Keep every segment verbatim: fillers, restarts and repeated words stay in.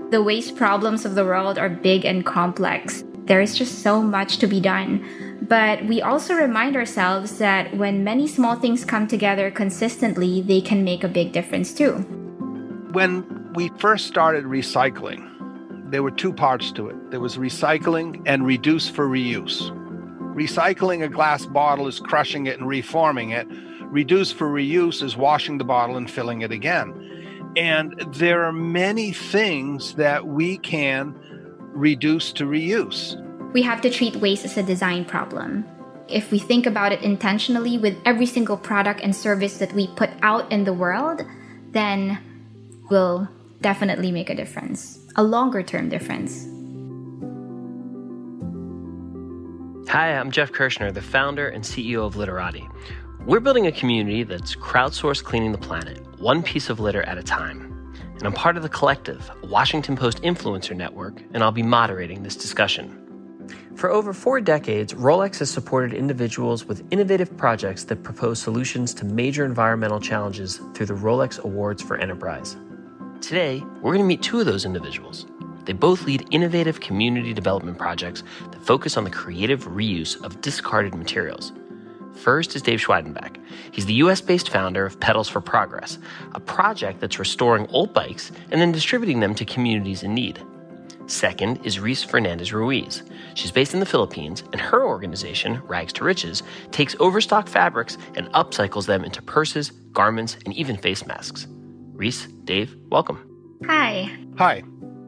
The waste problems of the world are big and complex. There is just so much to be done. But we also remind ourselves that when many small things come together consistently, they can make a big difference too. When we first started recycling, there were two parts to it. There was recycling and reduce for reuse. Recycling a glass bottle is crushing it and reforming it. Reduce for reuse is washing the bottle and filling it again. And there are many things that we can reduce to reuse. We have to treat waste as a design problem. If we think about it intentionally with every single product and service that we put out in the world, then we'll definitely make a difference, a longer-term difference. Hi, I'm Jeff Kirshner, the founder and C E O of Literati. We're building a community that's crowdsourced cleaning the planet, one piece of litter at a time. And I'm part of the Collective, a Washington Post influencer network, and I'll be moderating this discussion. For over four decades, Rolex has supported individuals with innovative projects that propose solutions to major environmental challenges through the Rolex Awards for Enterprise. Today, we're going to meet two of those individuals. They both lead innovative community development projects that focus on the creative reuse of discarded materials. First is Dave Schweidenbach. He's the U S-based founder of Pedals for Progress, a project that's restoring old bikes and then distributing them to communities in need. Second is Reese Fernandez Ruiz. She's based in the Philippines, and her organization, Rags to Riches, takes overstock fabrics and upcycles them into purses, garments, and even face masks. Reese, Dave, welcome. Hi. Hi.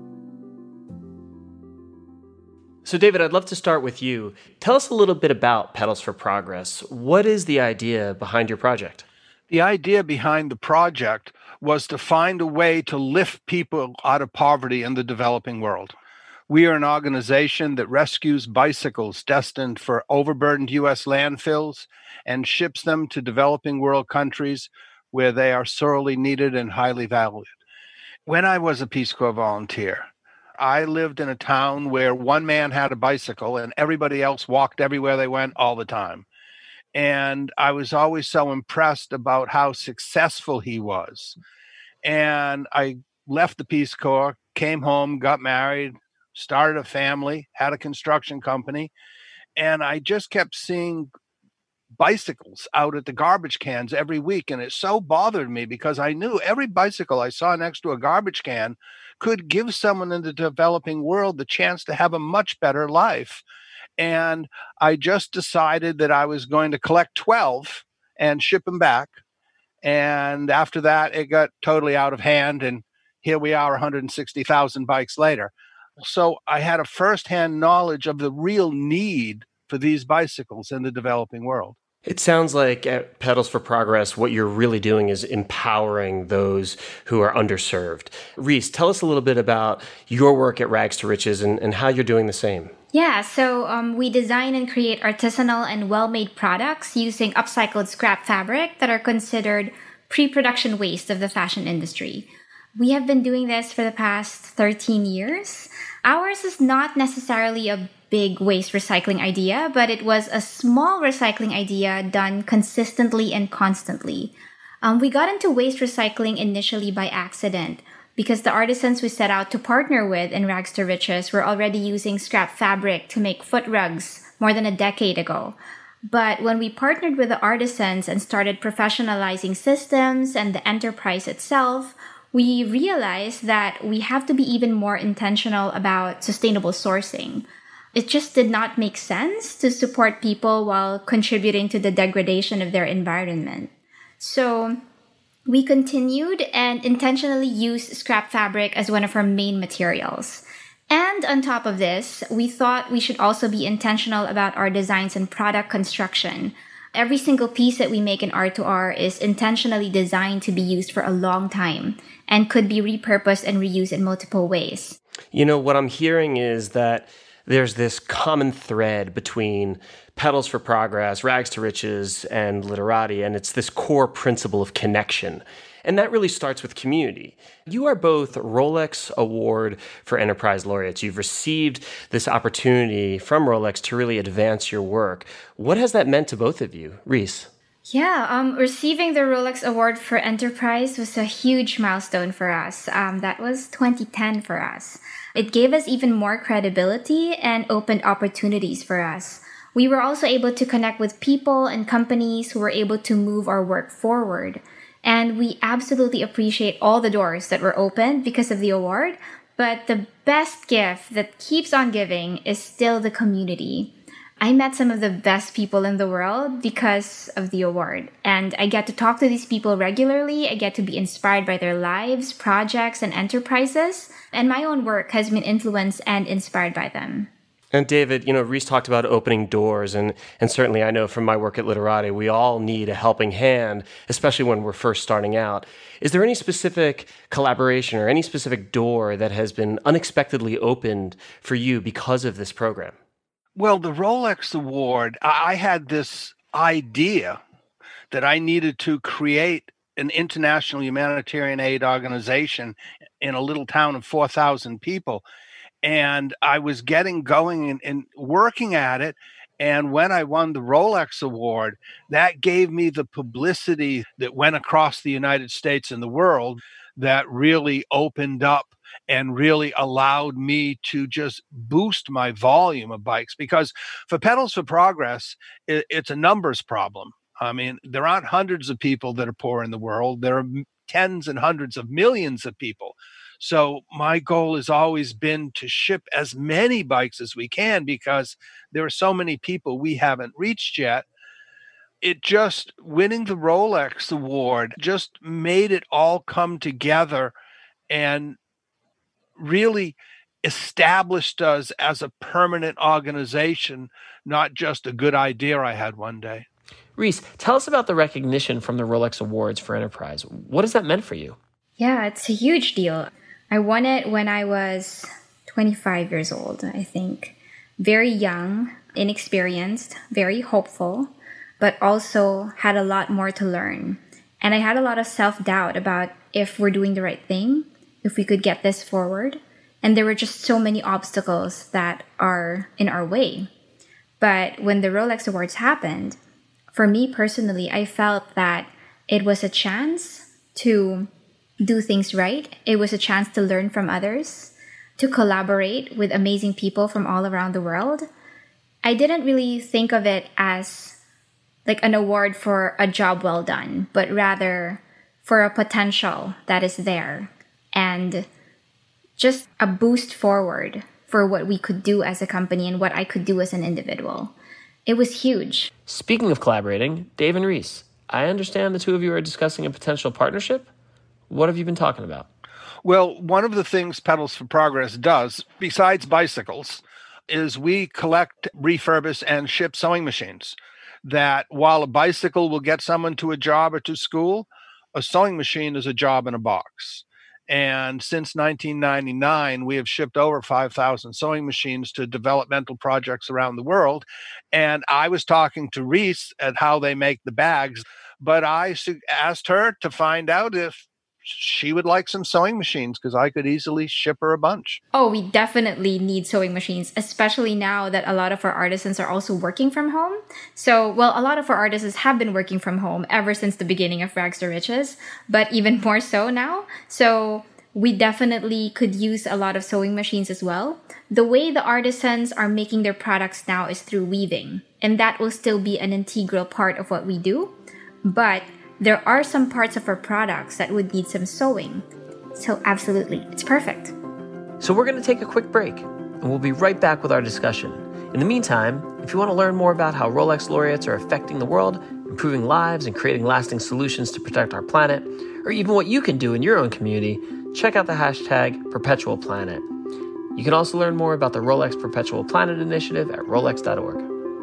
So David, I'd love to start with you. Tell us a little bit about Pedals for Progress. What is the idea behind your project? The idea behind the project was to find a way to lift people out of poverty in the developing world. We are an organization that rescues bicycles destined for overburdened U S landfills and ships them to developing world countries where they are sorely needed and highly valued. When I was a Peace Corps volunteer, I lived in a town where one man had a bicycle and everybody else walked everywhere they went all the time. And I was always so impressed about how successful he was. And I left the Peace Corps, came home, got married, started a family, had a construction company. And I just kept seeing bicycles out at the garbage cans every week. And it so bothered me because I knew every bicycle I saw next to a garbage can could give someone in the developing world the chance to have a much better life. And I just decided that I was going to collect twelve and ship them back. And after that, it got totally out of hand. And here we are one hundred sixty thousand bikes later. So I had a firsthand knowledge of the real need for these bicycles in the developing world. It sounds like at Pedals for Progress, what you're really doing is empowering those who are underserved. Reese, tell us a little bit about your work at Rags to Riches and, and how you're doing the same. Yeah, so um, we design and create artisanal and well-made products using upcycled scrap fabric that are considered pre-production waste of the fashion industry. We have been doing this for the past thirteen years. Ours is not necessarily a big waste recycling idea, but it was a small recycling idea done consistently and constantly. Um, we got into waste recycling initially by accident because the artisans we set out to partner with in Rags to Riches were already using scrap fabric to make foot rugs more than a decade ago. But when we partnered with the artisans and started professionalizing systems and the enterprise itself, we realized that we have to be even more intentional about sustainable sourcing. It just did not make sense to support people while contributing to the degradation of their environment. So we continued and intentionally used scrap fabric as one of our main materials. And on top of this, we thought we should also be intentional about our designs and product construction. Every single piece that we make in R two R is intentionally designed to be used for a long time and could be repurposed and reused in multiple ways. You know, what I'm hearing is that there's this common thread between Pedals for Progress, Rags to Riches, and Literati, and it's this core principle of connection. And that really starts with community. You are both Rolex Award for Enterprise laureates. You've received this opportunity from Rolex to really advance your work. What has that meant to both of you? Reese? Yeah, um, receiving the Rolex Award for Enterprise was a huge milestone for us. Um, that was twenty ten for us. It gave us even more credibility and opened opportunities for us. We were also able to connect with people and companies who were able to move our work forward. And we absolutely appreciate all the doors that were opened because of the award. But the best gift that keeps on giving is still the community. I met some of the best people in the world because of the award. And I get to talk to these people regularly. I get to be inspired by their lives, projects, and enterprises. And my own work has been influenced and inspired by them. And David, you know, Reese talked about opening doors, and, and certainly I know from my work at Literati, we all need a helping hand, especially when we're first starting out. Is there any specific collaboration or any specific door that has been unexpectedly opened for you because of this program? Well, the Rolex Award, I had this idea that I needed to create an international humanitarian aid organization in a little town of four thousand people. And I was getting going and, and working at it. And when I won the Rolex Award, that gave me the publicity that went across the United States and the world that really opened up and really allowed me to just boost my volume of bikes. Because for Pedals for Progress, it, it's a numbers problem. I mean, there aren't hundreds of people that are poor in the world. There are tens and hundreds of millions of people. So my goal has always been to ship as many bikes as we can because there are so many people we haven't reached yet. It just, winning the Rolex Award just made it all come together and really established us as a permanent organization, not just a good idea I had one day. Reese, tell us about the recognition from the Rolex Awards for Enterprise. What has that meant for you? Yeah, it's a huge deal. I won it when I was twenty-five years old, I think. Very young, inexperienced, very hopeful, but also had a lot more to learn. And I had a lot of self-doubt about if we're doing the right thing, if we could get this forward. And there were just so many obstacles that are in our way. But when the Rolex Awards happened, for me personally, I felt that it was a chance to do things right. It was a chance to learn from others, to collaborate with amazing people from all around the world. I didn't really think of it as like an award for a job well done, but rather for a potential that is there and just a boost forward for what we could do as a company and what I could do as an individual. It was huge. Speaking of collaborating, Dave and Reese, I understand the two of you are discussing a potential partnership. What have you been talking about? Well, one of the things Pedals for Progress does, besides bicycles, is we collect, refurbish, and ship sewing machines. That while a bicycle will get someone to a job or to school, a sewing machine is a job in a box. And since nineteen ninety-nine, we have shipped over five thousand sewing machines to developmental projects around the world. And I was talking to Reese at how they make the bags, but I asked her to find out if she would like some sewing machines because I could easily ship her a bunch. Oh, we definitely need sewing machines, especially now that a lot of our artisans are also working from home. So, well, a lot of our artisans have been working from home ever since the beginning of Rags to Riches, but even more so now. So we definitely could use a lot of sewing machines as well. The way the artisans are making their products now is through weaving, and that will still be an integral part of what we do. But there are some parts of our products that would need some sewing. So absolutely, it's perfect. So we're going to take a quick break, and we'll be right back with our discussion. In the meantime, if you want to learn more about how Rolex laureates are affecting the world, improving lives, and creating lasting solutions to protect our planet, or even what you can do in your own community, check out the hashtag Perpetual Planet. You can also learn more about the Rolex Perpetual Planet Initiative at rolex dot org.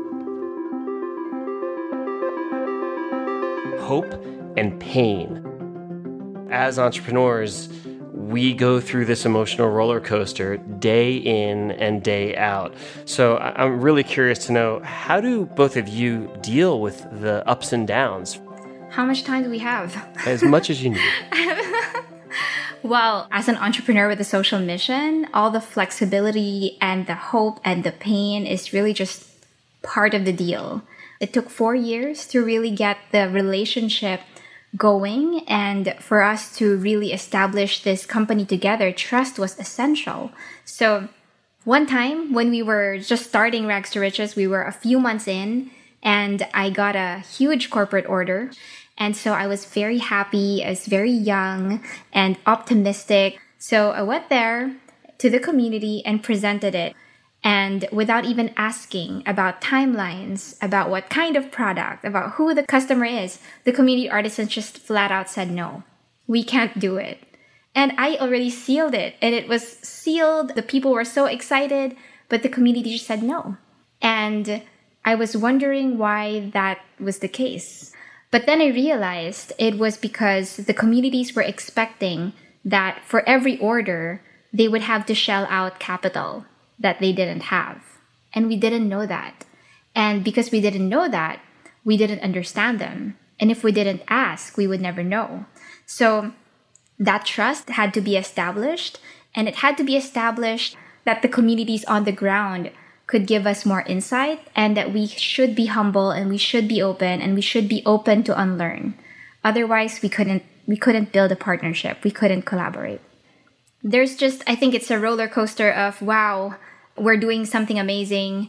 Hope and pain. As entrepreneurs, we go through this emotional roller coaster day in and day out. So I'm really curious to know, how do both of you deal with the ups and downs? How much time do we have? As much as you need. Well, as an entrepreneur with a social mission, all the flexibility and the hope and the pain is really just part of the deal. It took four years to really get the relationship going, and for us to really establish this company together, trust was essential. So one time when we were just starting Rags to Riches, we were a few months in, and I got a huge corporate order. And so I was very happy. I was very young and optimistic. So I went there to the community and presented it. And without even asking about timelines, about what kind of product, about who the customer is, the community artisans just flat out said, no, we can't do it. And I already sealed it, and it was sealed. The people were so excited, but the community just said no. And I was wondering why that was the case. But then I realized it was because the communities were expecting that for every order, they would have to shell out capital that they didn't have. And we didn't know that. And because we didn't know that, we didn't understand them. And if we didn't ask, we would never know. So that trust had to be established, and it had to be established that the communities on the ground could give us more insight, and that we should be humble and we should be open and we should be open to unlearn. Otherwise, we couldn't we couldn't build a partnership. We couldn't collaborate. There's just, I think it's a roller coaster of, wow, we're doing something amazing,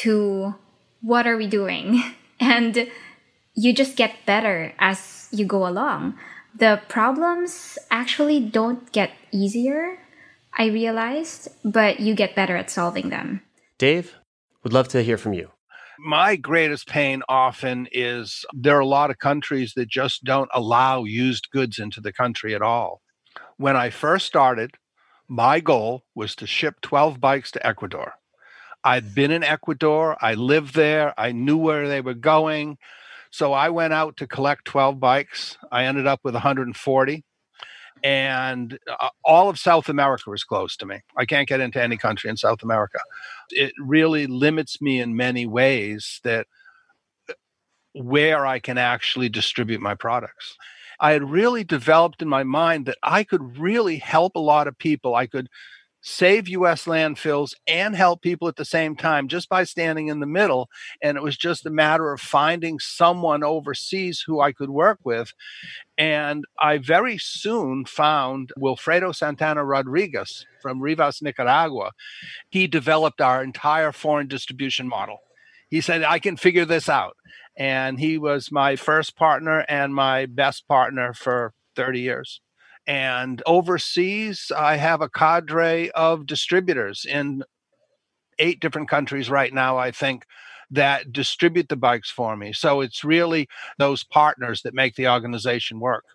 to what are we doing? And you just get better as you go along. The problems actually don't get easier, I realized, but you get better at solving them. Dave, would love to hear from you. My greatest pain often is there are a lot of countries that just don't allow used goods into the country at all. When I first started, my goal was to ship twelve bikes to Ecuador. I'd been in Ecuador, I lived there, I knew where they were going. So I went out to collect twelve bikes. I ended up with one hundred forty. And uh, all of South America was closed to me. I can't get into any country in South America. It really limits me in many ways that where I can actually distribute my products. I had really developed in my mind that I could really help a lot of people. I could save U S landfills and help people at the same time just by standing in the middle. And it was just a matter of finding someone overseas who I could work with. And I very soon found Wilfredo Santana Rodriguez from Rivas, Nicaragua. He developed our entire foreign distribution model. He said, I can figure this out. And he was my first partner and my best partner for thirty years. And overseas, I have a cadre of distributors in eight different countries right now, I think, that distribute the bikes for me. So it's really those partners that make the organization work.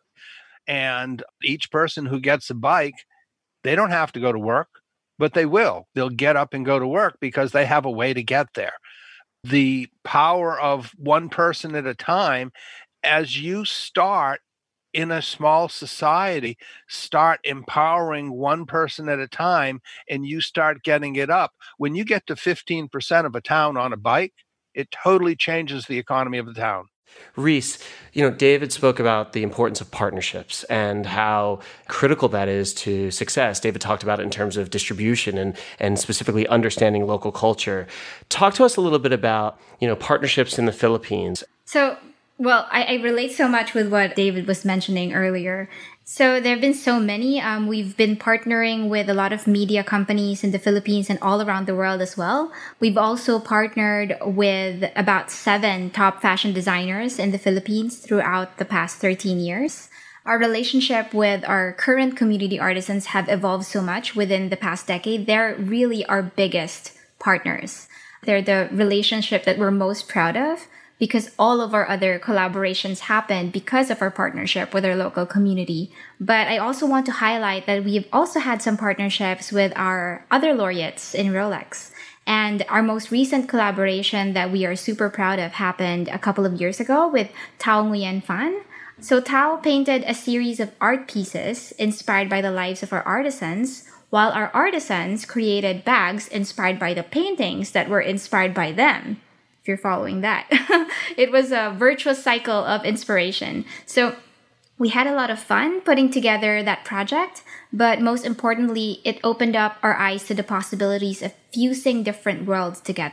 And each person who gets a bike, they don't have to go to work, but they will. They'll get up and go to work because they have a way to get there. The power of one person at a time, as you start in a small society, start empowering one person at a time, and you start getting it up. When you get to fifteen percent of a town on a bike, it totally changes the economy of the town. Reese, you know, David spoke about the importance of partnerships and how critical that is to success. David talked about it in terms of distribution and, and specifically understanding local culture. Talk to us a little bit about, you know, partnerships in the Philippines. So, well, I, I relate so much with what David was mentioning earlier. So there have been so many. Um, we've been partnering with a lot of media companies in the Philippines and all around the world as well. We've also partnered with about seven top fashion designers in the Philippines throughout the past thirteen years. Our relationship with our current community artisans have evolved so much within the past decade. They're really our biggest partners. They're the relationship that we're most proud of, because all of our other collaborations happen because of our partnership with our local community. But I also want to highlight that we've also had some partnerships with our other laureates in Rolex. And our most recent collaboration that we are super proud of happened a couple of years ago with Tao Nguyen Phan. So Tao painted a series of art pieces inspired by the lives of our artisans, while our artisans created bags inspired by the paintings that were inspired by them. You're following that. It was a virtuous cycle of inspiration. So we had a lot of fun putting together that project, but most importantly, it opened up our eyes to the possibilities of fusing different worlds together.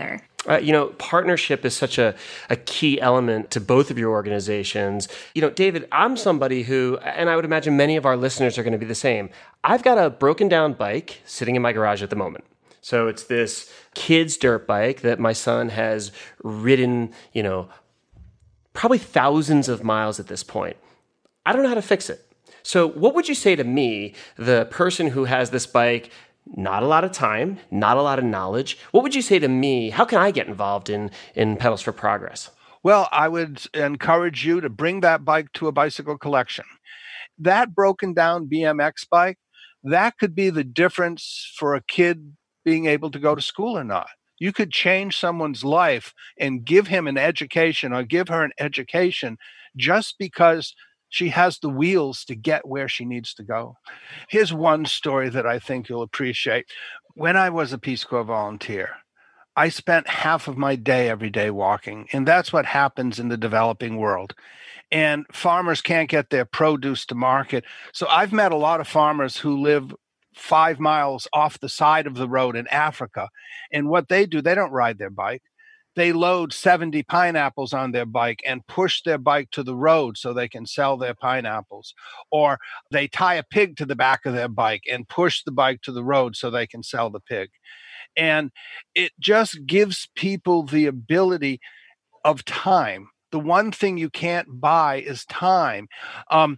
Uh, you know, partnership is such a, a key element to both of your organizations. You know, David, I'm somebody who, and I would imagine many of our listeners are going to be the same. I've got a broken down bike sitting in my garage at the moment. So it's this kid's dirt bike that my son has ridden, you know, probably thousands of miles at this point. I don't know how to fix it. So what would you say to me, the person who has this bike, not a lot of time, not a lot of knowledge? What would you say to me? How can I get involved in, in Pedals for Progress? Well, I would encourage you to bring that bike to a bicycle collection. That broken down B M X bike, that could be the difference for a kid being able to go to school or not. You could change someone's life and give him an education or give her an education just because she has the wheels to get where she needs to go. Here's one story that I think you'll appreciate. When I was a Peace Corps volunteer, I spent half of my day every day walking, and that's what happens in the developing world. And farmers can't get their produce to market. So I've met a lot of farmers who live five miles off the side of the road in Africa. And what they do, they don't ride their bike. They load seventy pineapples on their bike and push their bike to the road so they can sell their pineapples. Or they tie a pig to the back of their bike and push the bike to the road so they can sell the pig. And it just gives people the ability of time. The one thing you can't buy is time. Um,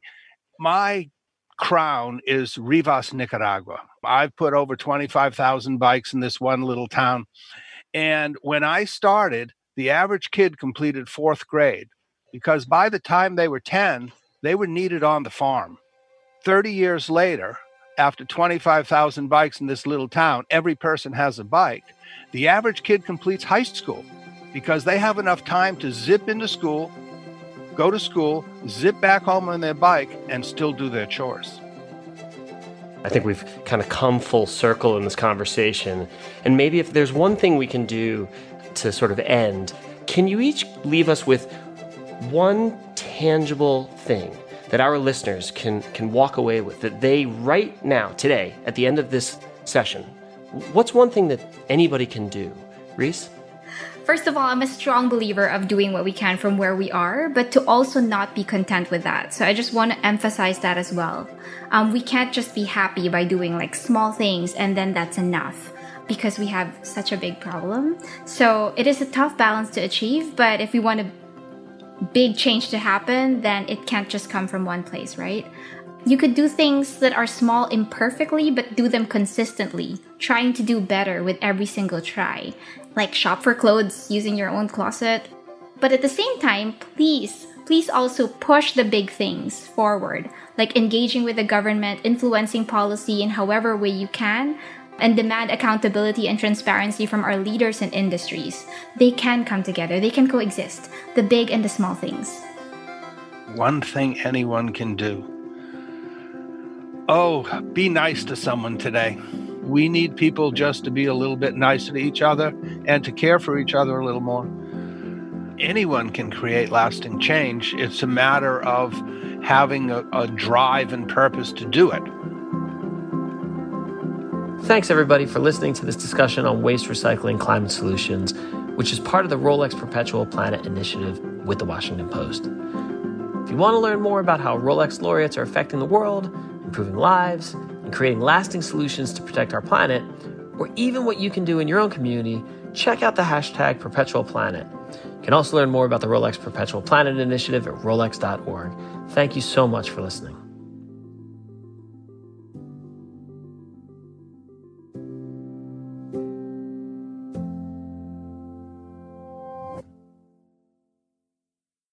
my crown is Rivas, Nicaragua. I've put over twenty-five thousand bikes in this one little town. And when I started, the average kid completed fourth grade because by the time they were ten, they were needed on the farm. thirty years later, after twenty-five thousand bikes in this little town, every person has a bike. The average kid completes high school because they have enough time to zip into school, go to school, zip back home on their bike, and still do their chores. I think we've kind of come full circle in this conversation. And maybe if there's one thing we can do to sort of end, can you each leave us with one tangible thing that our listeners can, can walk away with, that they right now, today, at the end of this session? What's one thing that anybody can do? Reese? First of all, I'm a strong believer of doing what we can from where we are, but to also not be content with that. So I just want to emphasize that as well. Um, we can't just be happy by doing like small things and then that's enough because we have such a big problem. So it is a tough balance to achieve, but if we want a big change to happen, then it can't just come from one place, right? You could do things that are small imperfectly, but do them consistently, trying to do better with every single try. Like shop for clothes using your own closet. But at the same time, please, please also push the big things forward, like engaging with the government, influencing policy in however way you can, and demand accountability and transparency from our leaders and industries. They can come together, they can coexist, the big and the small things. One thing anyone can do. Oh, be nice to someone today. We need people just to be a little bit nicer to each other and to care for each other a little more. Anyone can create lasting change. It's a matter of having a, a drive and purpose to do it. Thanks, everybody, for listening to this discussion on waste recycling climate solutions, which is part of the Rolex Perpetual Planet Initiative with the Washington Post. If you want to learn more about how Rolex laureates are affecting the world, improving lives, and creating lasting solutions to protect our planet, or even what you can do in your own community, check out the hashtag Perpetual Planet. You can also learn more about the Rolex Perpetual Planet Initiative at rolex dot org. Thank you so much for listening.